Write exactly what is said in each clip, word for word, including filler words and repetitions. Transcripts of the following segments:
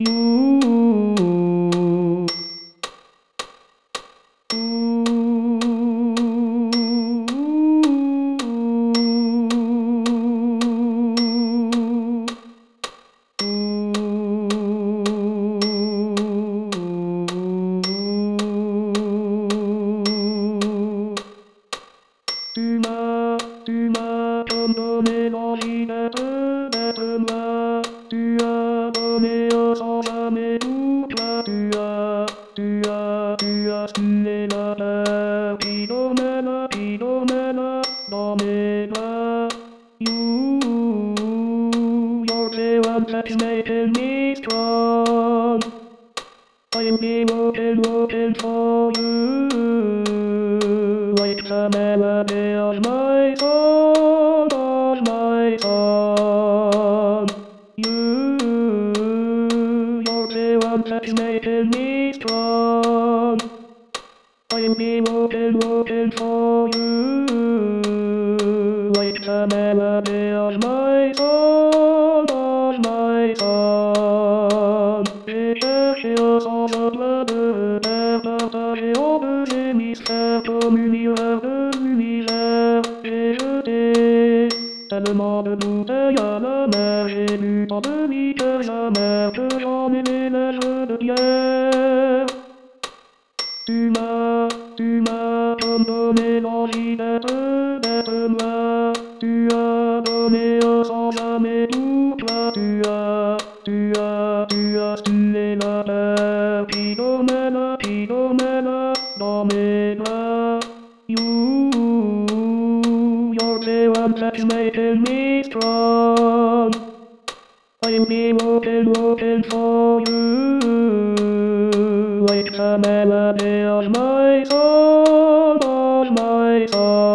You. Tu m'as, tu m'as donné l'envie d'être, d'être moi. Tu as donné au sang jamais toute la. Tu as, tu as, tu as tué la peur qui domine, qui domine dans mes bras. You, you're the one that's making me strong. I'll be working, working for you. Like the melody of my song, of my song. You, you're the one that's making me strong. I'll be working, working for you. Like the melody of my song, of my song. Et chercher au sens de de terre, partager en deux hémisphères comme univers de l'univers. Et je t'ai tellement de bouteilles à la mer, j'ai bu tant de liqueurs amères que j'en ai les lèvres de pierre. Tu m'as, tu m'as donné l'envie d'être, d'être moi. Tu as donné au sang jamais toute la. Tu as, tu as, tu as tué la peur qui domine, qui domine dans mes bras. You, you're the one that's making me strong. I'll be working, working for you. Like the melody of my song, of my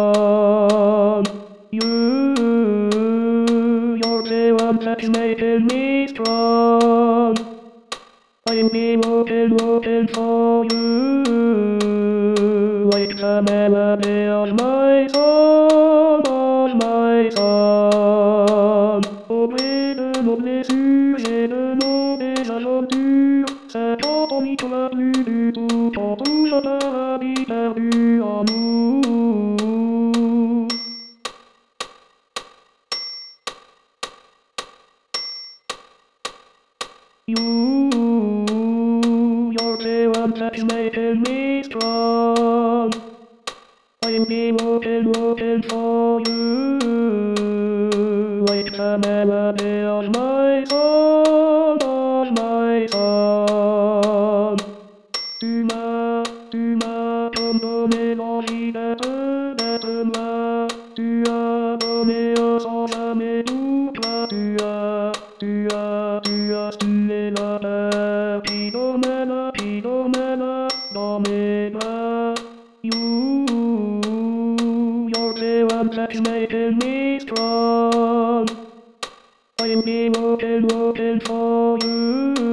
song. You, you're the one that's making me strong. I'll be working, working for you. Like the melody of my song, of my song. Auprès de nos blessures et de nos désaventures, c'est quand on n'y croit plus du tout, quand tout le paradis perdu en nous. You, you're the one that's making me strong. I'll be working, working for you. Like the melody of my song, of my song. Tu m'as, tu m'as donné l'envie d'être, d'être moi. Tu as donné au sang jamais toute la. Tu as, tu as, tu as tué la peur qui domine, qui domine dans mes bras. You, you're the one that's making me strong. I'll be working, working for you.